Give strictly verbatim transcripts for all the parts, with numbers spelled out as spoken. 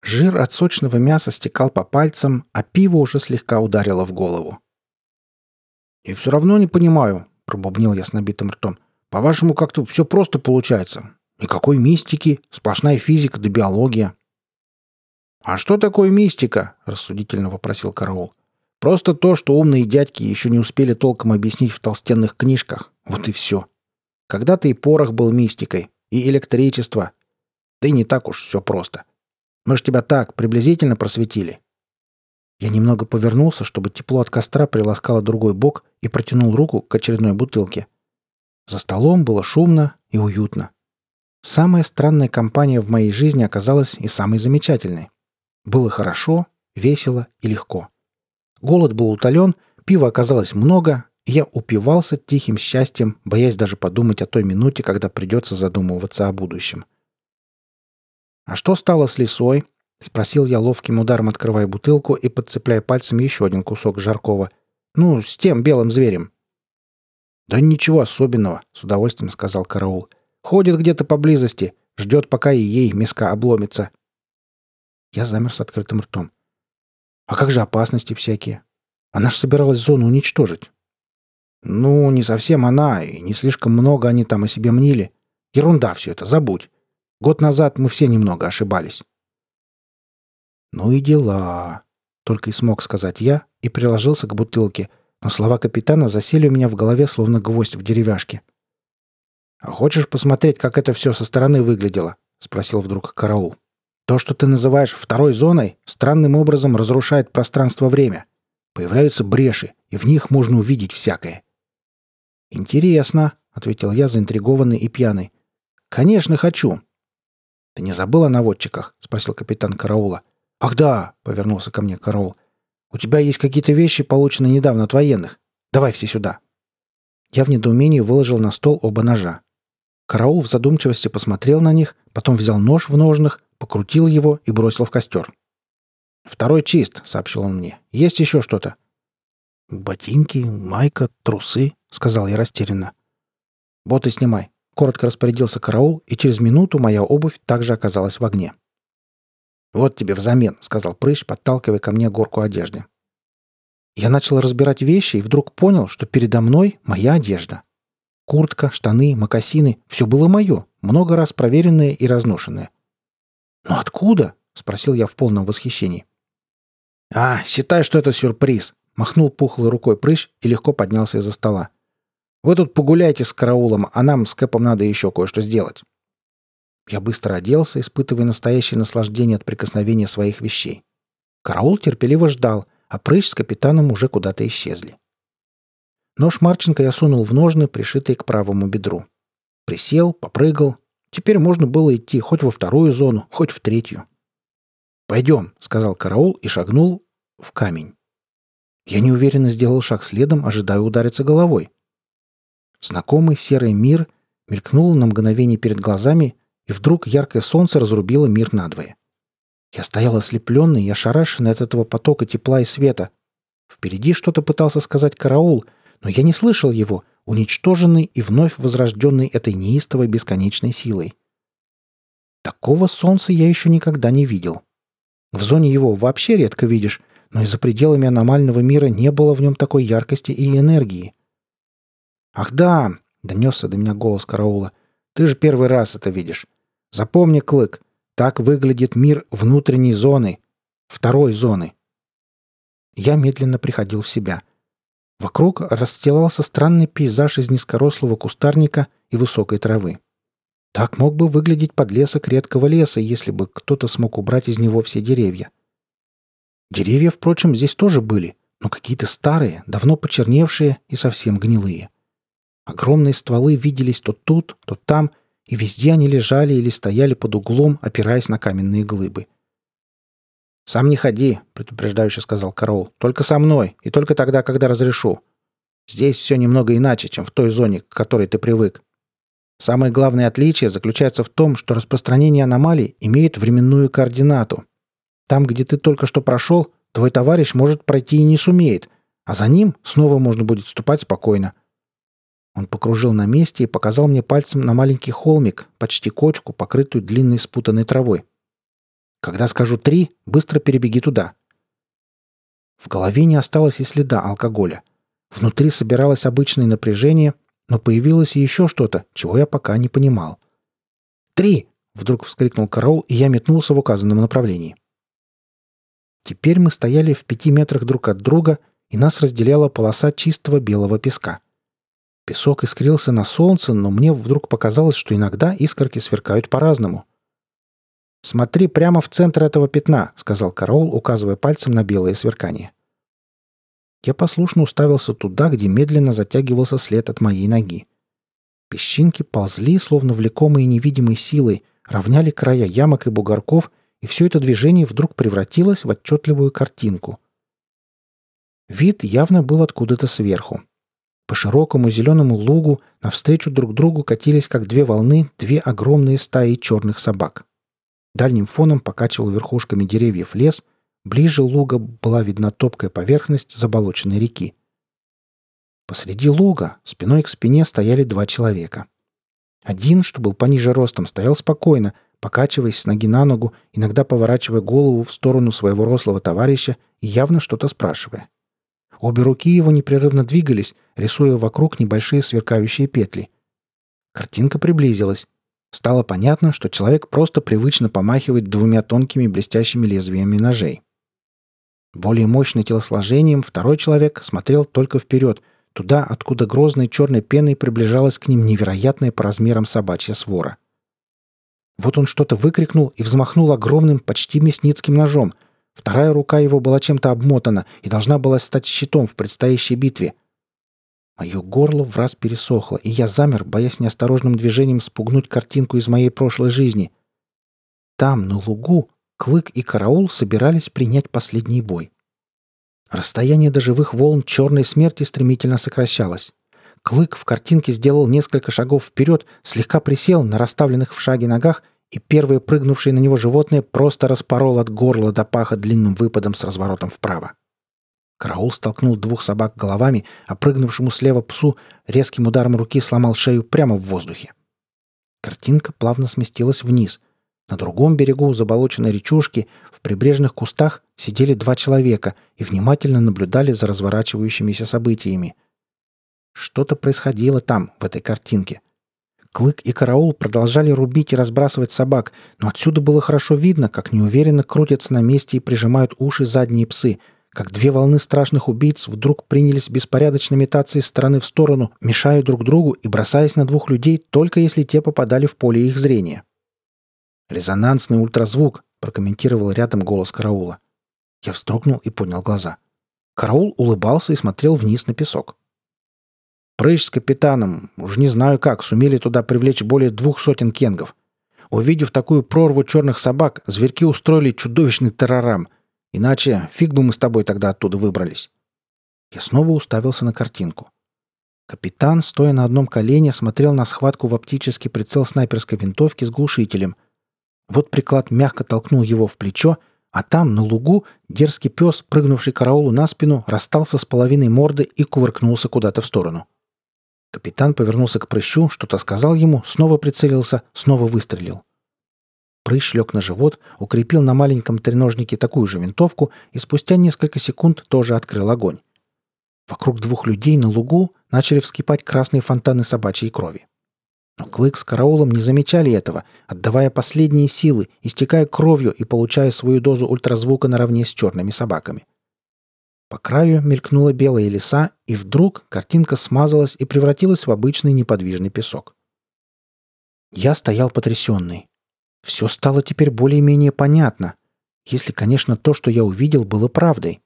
Жир от сочного мяса стекал по пальцам, а пиво уже слегка ударило в голову. «И все равно не понимаю», — пробубнил я с набитым ртом. «По-вашему, как-то все просто получается. Никакой мистики, сплошная физика да биология». «А что такое мистика?» — рассудительно вопросил караул. «Просто то, что умные дядьки еще не успели толком объяснить в толстенных книжках. Вот и все. Когда-то и порох был мистикой, и электричество. Да и не так уж все просто. Мы ж тебя так приблизительно просветили». Я немного повернулся, чтобы тепло от костра приласкало другой бок, и протянул руку к очередной бутылке. За столом было шумно и уютно. Самая странная компания в моей жизни оказалась и самой замечательной. Было хорошо, весело и легко. Голод был утолен, пива оказалось много, и я упивался тихим счастьем, боясь даже подумать о той минуте, когда придется задумываться о будущем. «А что стало с лисой?» — спросил я ловким ударом, открывая бутылку и подцепляя пальцем еще один кусок жаркого. «Ну, с тем белым зверем». «Да ничего особенного», — с удовольствием сказал караул. «Ходит где-то поблизости, ждет, пока и ей миска обломится». Я замер с открытым ртом. «А как же опасности всякие? Она ж собиралась зону уничтожить». «Ну, не совсем она, и не слишком много они там о себе мнили. Ерунда все это, забудь. Год назад мы все немного ошибались». «Ну и дела», — только и смог сказать я и приложился к бутылке, но слова капитана засели у меня в голове, словно гвоздь в деревяшке. «А хочешь посмотреть, как это все со стороны выглядело?» — спросил вдруг караул. «То, что ты называешь второй зоной, странным образом разрушает пространство-время. Появляются бреши, и в них можно увидеть всякое». «Интересно», — ответил я, заинтригованный и пьяный. «Конечно, хочу». «Ты не забыл о наводчиках?» — спросил капитан караула. «Ах да!» — повернулся ко мне караул. «У тебя есть какие-то вещи, полученные недавно от военных? Давай все сюда». Я в недоумении выложил на стол оба ножа. Караул в задумчивости посмотрел на них, потом взял нож в ножнах, покрутил его и бросил в костер. «Второй чист», — сообщил он мне. «Есть еще что-то?» «Ботинки, майка, трусы», — сказал я растерянно. «Боты снимай», — коротко распорядился караул, и через минуту моя обувь также оказалась в огне. «Вот тебе взамен», — сказал Прыщ, подталкивая ко мне горку одежды. Я начал разбирать вещи и вдруг понял, что передо мной моя одежда. Куртка, штаны, мокасины — все было мое, много раз проверенное и разношенное. «Но откуда?» — спросил я в полном восхищении. «А, считай, что это сюрприз», — махнул пухлой рукой Прыщ и легко поднялся из-за стола. «Вы тут погуляйте с караулом, а нам с Кэпом надо еще кое-что сделать». Я быстро оделся, испытывая настоящее наслаждение от прикосновения своих вещей. Караул терпеливо ждал, а Прыщ с капитаном уже куда-то исчезли. Нож Марченко я сунул в ножны, пришитые к правому бедру. Присел, попрыгал. Теперь можно было идти хоть во вторую зону, хоть в третью. «Пойдем», — сказал караул и шагнул в камень. Я неуверенно сделал шаг следом, ожидая удариться головой. Знакомый серый мир мелькнул на мгновение перед глазами, и вдруг яркое солнце разрубило мир надвое. Я стоял ослепленный и ошарашенный от этого потока тепла и света. Впереди что-то пытался сказать караул, но я не слышал его, уничтоженный и вновь возрожденный этой неистовой бесконечной силой. Такого солнца я еще никогда не видел. В зоне его вообще редко видишь, но и за пределами аномального мира не было в нем такой яркости и энергии. «Ах да!» — донесся до меня голос караула. «Ты же первый раз это видишь. Запомни, Клык, так выглядит мир внутренней зоны, второй зоны». Я медленно приходил в себя. Вокруг расстилался странный пейзаж из низкорослого кустарника и высокой травы. Так мог бы выглядеть подлесок редкого леса, если бы кто-то смог убрать из него все деревья. Деревья, впрочем, здесь тоже были, но какие-то старые, давно почерневшие и совсем гнилые. Огромные стволы виделись то тут, то там, и везде они лежали или стояли под углом, опираясь на каменные глыбы. «Сам не ходи», — предупреждающе сказал караул. «Только со мной, и только тогда, когда разрешу. Здесь все немного иначе, чем в той зоне, к которой ты привык. Самое главное отличие заключается в том, что распространение аномалий имеет временную координату. Там, где ты только что прошел, твой товарищ может пройти и не сумеет, а за ним снова можно будет ступать спокойно». Он покружил на месте и показал мне пальцем на маленький холмик, почти кочку, покрытую длинной спутанной травой. Когда скажу три, быстро перебеги туда». В голове не осталось и следа алкоголя. Внутри собиралось обычное напряжение, но появилось и еще что-то, чего я пока не понимал. «Три!» — вдруг вскрикнул караул, и я метнулся в указанном направлении. Теперь мы стояли в пяти метрах друг от друга, и нас разделяла полоса чистого белого песка. Песок искрился на солнце, но мне вдруг показалось, что иногда искорки сверкают по-разному. «Смотри прямо в центр этого пятна», — сказал караул, указывая пальцем на белое сверкание. Я послушно уставился туда, где медленно затягивался след от моей ноги. Песчинки ползли, словно влекомые невидимой силой, равняли края ямок и бугорков, и все это движение вдруг превратилось в отчетливую картинку. Вид явно был откуда-то сверху. По широкому зеленому лугу навстречу друг другу катились, как две волны, две огромные стаи черных собак. Дальним фоном покачивал верхушками деревьев лес, ближе луга была видна топкая поверхность заболоченной реки. Посреди луга, спиной к спине, стояли два человека. Один, что был пониже ростом, стоял спокойно, покачиваясь с ноги на ногу, иногда поворачивая голову в сторону своего рослого товарища и явно что-то спрашивая. Обе руки его непрерывно двигались, рисуя вокруг небольшие сверкающие петли. Картинка приблизилась. Стало понятно, что человек просто привычно помахивает двумя тонкими блестящими лезвиями ножей. Более мощный телосложением второй человек смотрел только вперед, туда, откуда грозной черной пеной приближалась к ним невероятная по размерам собачья свора. Вот он что-то выкрикнул и взмахнул огромным, почти мясницким ножом. Вторая рука его была чем-то обмотана и должна была стать щитом в предстоящей битве. Мое горло враз пересохло, и я замер, боясь неосторожным движением спугнуть картинку из моей прошлой жизни. Там, на лугу, Клык и караул собирались принять последний бой. Расстояние до живых волн черной смерти стремительно сокращалось. Клык в картинке сделал несколько шагов вперед, слегка присел на расставленных в шаге ногах, и первое прыгнувшее на него животное просто распорол от горла до паха длинным выпадом с разворотом вправо. Караул столкнул двух собак головами, а прыгнувшему слева псу резким ударом руки сломал шею прямо в воздухе. Картинка плавно сместилась вниз. На другом берегу заболоченной речушки в прибрежных кустах сидели два человека и внимательно наблюдали за разворачивающимися событиями. Что-то происходило там, в этой картинке. Клык и караул продолжали рубить и разбрасывать собак, но отсюда было хорошо видно, как неуверенно крутятся на месте и прижимают уши задние псы, как две волны страшных убийц вдруг принялись беспорядочно метаться из стороны в сторону, мешая друг другу и бросаясь на двух людей, только если те попадали в поле их зрения. «Резонансный ультразвук», — прокомментировал рядом голос караула. Я вздрогнул и поднял глаза. Караул улыбался и смотрел вниз на песок. «Прыщ с капитаном, уж не знаю как, сумели туда привлечь более двух сотен кенгов. Увидев такую прорву черных собак, зверьки устроили чудовищный террорам. Иначе фиг бы мы с тобой тогда оттуда выбрались». Я снова уставился на картинку. Капитан, стоя на одном колене, смотрел на схватку в оптический прицел снайперской винтовки с глушителем. Вот приклад мягко толкнул его в плечо, а там, на лугу, дерзкий пес, прыгнувший караулу на спину, расстался с половиной морды и кувыркнулся куда-то в сторону. Капитан повернулся к прыщу, что-то сказал ему, снова прицелился, снова выстрелил. Прыщ лег на живот, укрепил на маленьком треножнике такую же винтовку и спустя несколько секунд тоже открыл огонь. Вокруг двух людей на лугу начали вскипать красные фонтаны собачьей крови. Но Клык с караулом не замечали этого, отдавая последние силы, истекая кровью и получая свою дозу ультразвука наравне с черными собаками. По краю мелькнула белая лиса, и вдруг картинка смазалась и превратилась в обычный неподвижный песок. Я стоял потрясенный. Все стало теперь более-менее понятно, если, конечно, то, что я увидел, было правдой.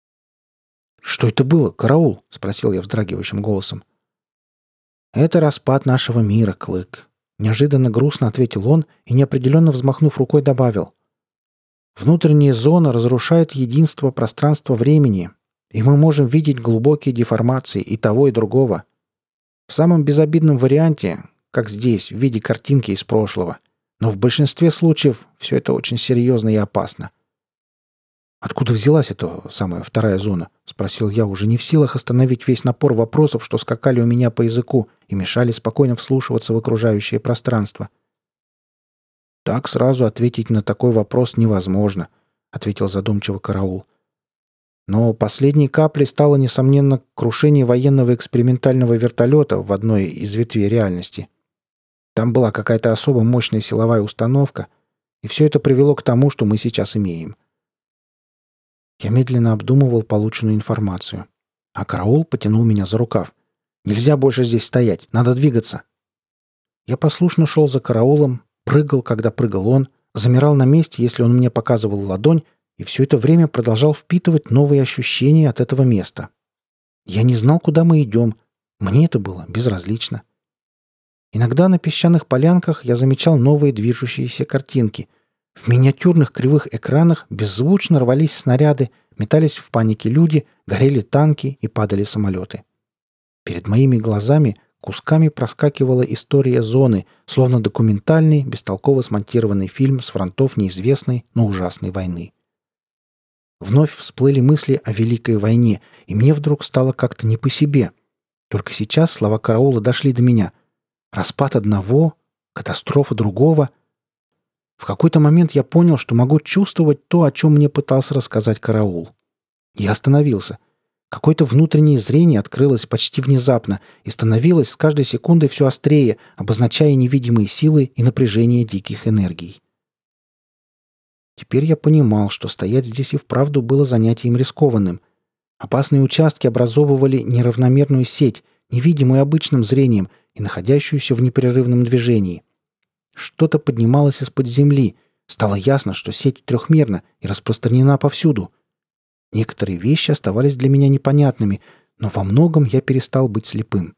«Что это было, караул?» — спросил я вздрагивающим голосом. «Это распад нашего мира, Клык», — неожиданно грустно ответил он и, неопределенно взмахнув рукой, добавил. «Внутренняя зона разрушает единство пространства-времени, и мы можем видеть глубокие деформации и того, и другого. В самом безобидном варианте, как здесь, в виде картинки из прошлого, но в большинстве случаев все это очень серьезно и опасно». «Откуда взялась эта самая вторая зона?» — спросил я, уже не в силах остановить весь напор вопросов, что скакали у меня по языку и мешали спокойно вслушиваться в окружающее пространство. Так сразу ответить на такой вопрос невозможно, ответил задумчиво караул. Но последней каплей стало, несомненно, крушение военного экспериментального вертолета в одной из ветвей реальности. Там была какая-то особо мощная силовая установка, и все это привело к тому, что мы сейчас имеем. Я медленно обдумывал полученную информацию, а караул потянул меня за рукав. «Нельзя больше здесь стоять, надо двигаться!» Я послушно шел за караулом, прыгал, когда прыгал он, замирал на месте, если он мне показывал ладонь, и все это время продолжал впитывать новые ощущения от этого места. Я не знал, куда мы идем. Мне это было безразлично. Иногда на песчаных полянках я замечал новые движущиеся картинки. В миниатюрных кривых экранах беззвучно рвались снаряды, метались в панике люди, горели танки и падали самолеты. Перед моими глазами кусками проскакивала история зоны, словно документальный, бестолково смонтированный фильм с фронтов неизвестной, но ужасной войны. Вновь всплыли мысли о Великой войне, и мне вдруг стало как-то не по себе. Только сейчас слова караула дошли до меня. Распад одного, катастрофа другого. В какой-то момент я понял, что могу чувствовать то, о чем мне пытался рассказать караул. Я остановился. Какое-то внутреннее зрение открылось почти внезапно и становилось с каждой секундой все острее, обозначая невидимые силы и напряжение диких энергий. Теперь я понимал, что стоять здесь и вправду было занятием рискованным. Опасные участки образовывали неравномерную сеть, невидимую обычным зрением и находящуюся в непрерывном движении. Что-то поднималось из-под земли. Стало ясно, что сеть трехмерна и распространена повсюду. Некоторые вещи оставались для меня непонятными, но во многом я перестал быть слепым.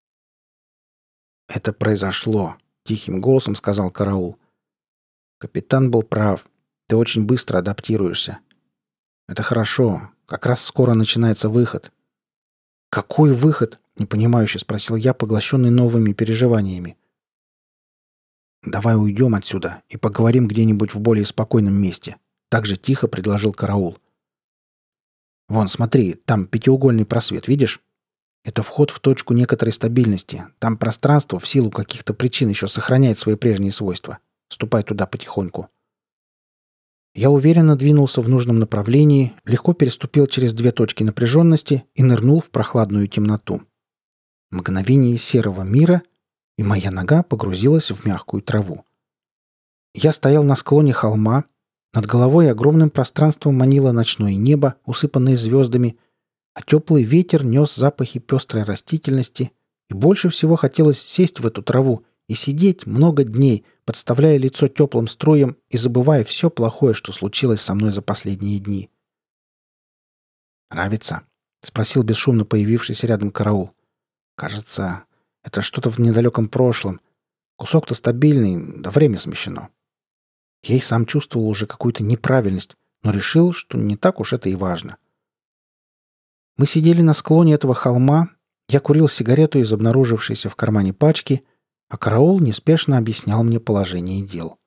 «Это произошло», — тихим голосом сказал караул. «Капитан был прав. Ты очень быстро адаптируешься. Это хорошо. Как раз скоро начинается выход». «Какой выход?» — непонимающе спросил я, поглощенный новыми переживаниями. «Давай уйдем отсюда и поговорим где-нибудь в более спокойном месте», — так же тихо предложил караул. «Вон, смотри, там пятиугольный просвет, видишь? Это вход в точку некоторой стабильности. Там пространство в силу каких-то причин еще сохраняет свои прежние свойства. Ступай туда потихоньку». Я уверенно двинулся в нужном направлении, легко переступил через две точки напряженности и нырнул в прохладную темноту. Мгновение серого мира, и моя нога погрузилась в мягкую траву. Я стоял на склоне холма, над головой огромным пространством манило ночное небо, усыпанное звездами, а теплый ветер нес запахи пестрой растительности, и больше всего хотелось сесть в эту траву и сидеть много дней, подставляя лицо теплым струям и забывая все плохое, что случилось со мной за последние дни. «Нравится?» — спросил бесшумно появившийся рядом караул. «Кажется, это что-то в недалеком прошлом. Кусок-то стабильный, да время смещено». Я и сам чувствовал уже какую-то неправильность, но решил, что не так уж это и важно. Мы сидели на склоне этого холма, я курил сигарету из обнаружившейся в кармане пачки, а караул неспешно объяснял мне положение дел.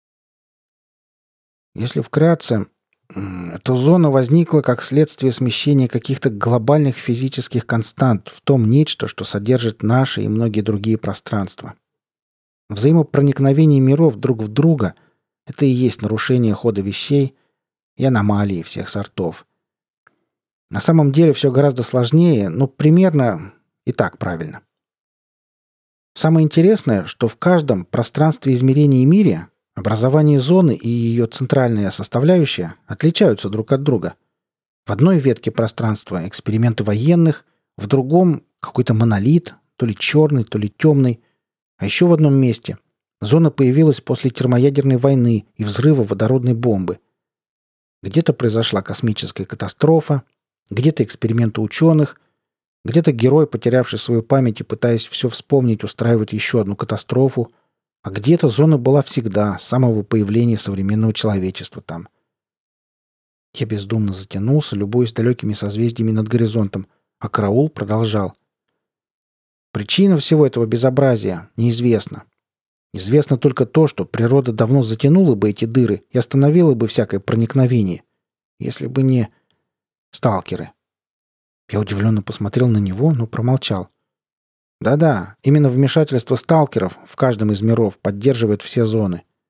Если вкратце, то зона возникла как следствие смещения каких-то глобальных физических констант в том нечто, что содержит наши и многие другие пространства. Взаимопроникновение миров друг в друга — это и есть нарушение хода вещей и аномалии всех сортов. На самом деле все гораздо сложнее, но примерно и так правильно. Самое интересное, что в каждом пространстве измерения и мире образование зоны и ее центральная составляющая отличаются друг от друга. В одной ветке пространства эксперименты военных, в другом какой-то монолит, то ли черный, то ли темный, а еще в одном месте зона появилась после термоядерной войны и взрыва водородной бомбы. Где-то произошла космическая катастрофа, где-то эксперименты ученых, где-то герой, потерявший свою память и пытаясь все вспомнить, устраивает еще одну катастрофу, а где-то зона была всегда, с самого появления современного человечества там. Я бездумно затянулся, любуясь далекими созвездиями над горизонтом, а караул продолжал. Причина всего этого безобразия неизвестна. Известно только то, что природа давно затянула бы эти дыры и остановила бы всякое проникновение, если бы не сталкеры. Я удивленно посмотрел на него, но промолчал. Да-да, именно вмешательство сталкеров в каждом из миров поддерживает все зоны.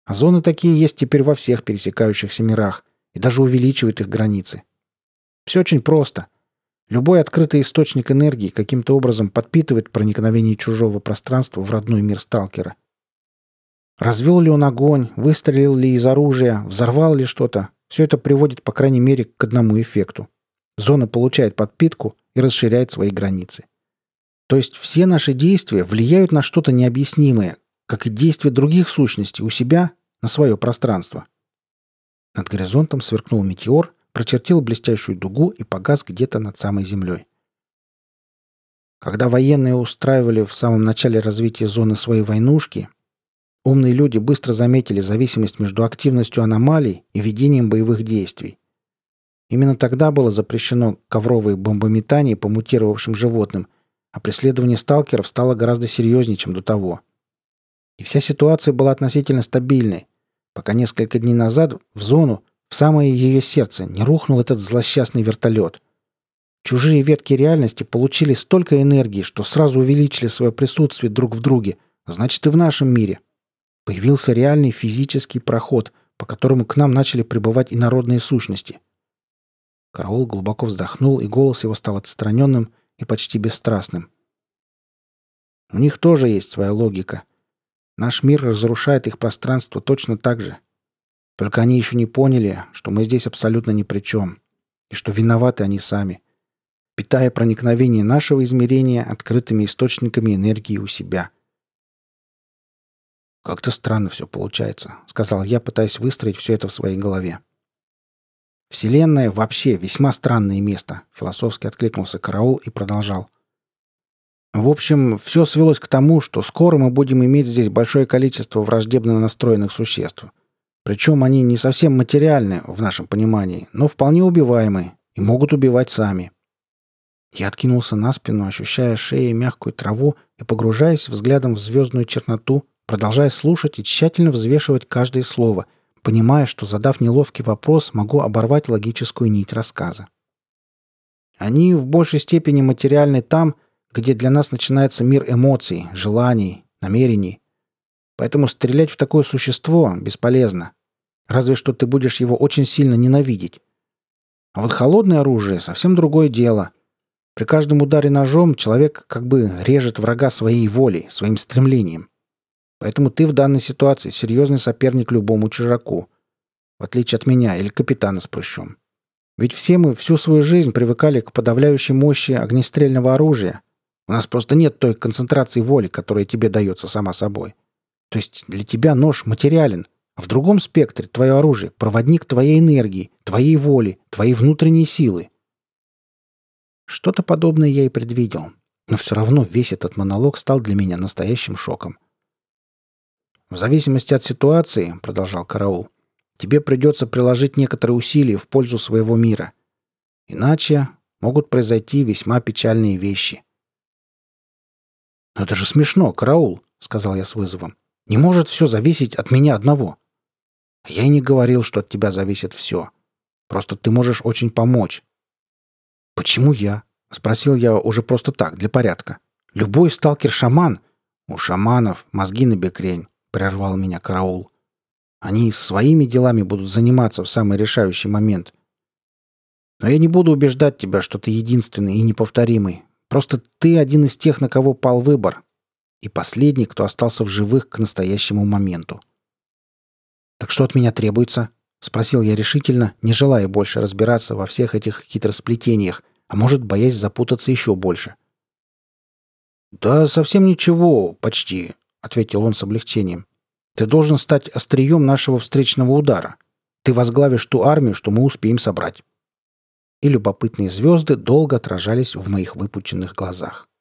А зоны такие есть теперь во всех пересекающихся мирах и даже увеличивают их границы. Все очень просто. Любой открытый источник энергии каким-то образом подпитывает проникновение чужого пространства в родной мир сталкера. Развел ли он огонь, выстрелил ли из оружия, взорвал ли что-то, все это приводит, по крайней мере, к одному эффекту. Зона получает подпитку и расширяет свои границы. То есть все наши действия влияют на что-то необъяснимое, как и действия других сущностей у себя на свое пространство. Над горизонтом сверкнул метеор, прочертил блестящую дугу и погас где-то над самой землей. Когда военные устраивали в самом начале развития зоны свои войнушки, умные люди быстро заметили зависимость между активностью аномалий и ведением боевых действий. Именно тогда было запрещено ковровое бомбометание по мутировавшим животным, а преследование сталкеров стало гораздо серьезнее, чем до того. И вся ситуация была относительно стабильной, пока несколько дней назад в зону, в самое ее сердце, не рухнул этот злосчастный вертолет. Чужие ветки реальности получили столько энергии, что сразу увеличили свое присутствие друг в друге, а значит и в нашем мире. Появился реальный физический проход, по которому к нам начали прибывать инородные сущности. Караул глубоко вздохнул, и голос его стал отстраненным и почти бесстрастным. У них тоже есть своя логика. Наш мир разрушает их пространство точно так же. Только они еще не поняли, что мы здесь абсолютно ни при чем, и что виноваты они сами, питая проникновение нашего измерения открытыми источниками энергии у себя. «Как-то странно все получается», — сказал я, пытаясь выстроить все это в своей голове. «Вселенная вообще весьма странное место», — философски откликнулся Караул и продолжал. «В общем, все свелось к тому, что скоро мы будем иметь здесь большое количество враждебно настроенных существ. Причем они не совсем материальны в нашем понимании, но вполне убиваемы и могут убивать сами». Я откинулся на спину, ощущая шеей мягкую траву и погружаясь взглядом в звездную черноту, продолжая слушать и тщательно взвешивать каждое слово, понимая, что, задав неловкий вопрос, могу оборвать логическую нить рассказа. Они в большей степени материальны там, где для нас начинается мир эмоций, желаний, намерений. Поэтому стрелять в такое существо бесполезно. Разве что ты будешь его очень сильно ненавидеть. А вот холодное оружие — совсем другое дело. При каждом ударе ножом человек как бы режет врага своей волей, своим стремлением. Поэтому ты в данной ситуации серьезный соперник любому чужаку. В отличие от меня или капитана с прыщом. Ведь все мы всю свою жизнь привыкали к подавляющей мощи огнестрельного оружия. У нас просто нет той концентрации воли, которая тебе дается сама собой. То есть для тебя нож материален, а в другом спектре твое оружие — проводник твоей энергии, твоей воли, твоей внутренней силы. Что-то подобное я и предвидел. Но все равно весь этот монолог стал для меня настоящим шоком. «В зависимости от ситуации, — продолжал Караул, — тебе придется приложить некоторые усилия в пользу своего мира. Иначе могут произойти весьма печальные вещи». «Но это же смешно, Караул, — сказал я с вызовом. — Не может все зависеть от меня одного. Я и не говорил, что от тебя зависит все. Просто ты можешь очень помочь». «Почему я?» — спросил я уже просто так, для порядка. «Любой сталкер-шаман...» «У шаманов мозги набекрень», — прервал меня Караул. «Они своими делами будут заниматься в самый решающий момент. Но я не буду убеждать тебя, что ты единственный и неповторимый. Просто ты один из тех, на кого пал выбор. И последний, кто остался в живых к настоящему моменту». «Так что от меня требуется?» — спросил я решительно, не желая больше разбираться во всех этих хитросплетениях, а может, боясь запутаться еще больше. «Да совсем ничего, почти», — ответил он с облегчением. «Ты должен стать острием нашего встречного удара. Ты возглавишь ту армию, что мы успеем собрать». И любопытные звезды долго отражались в моих выпученных глазах.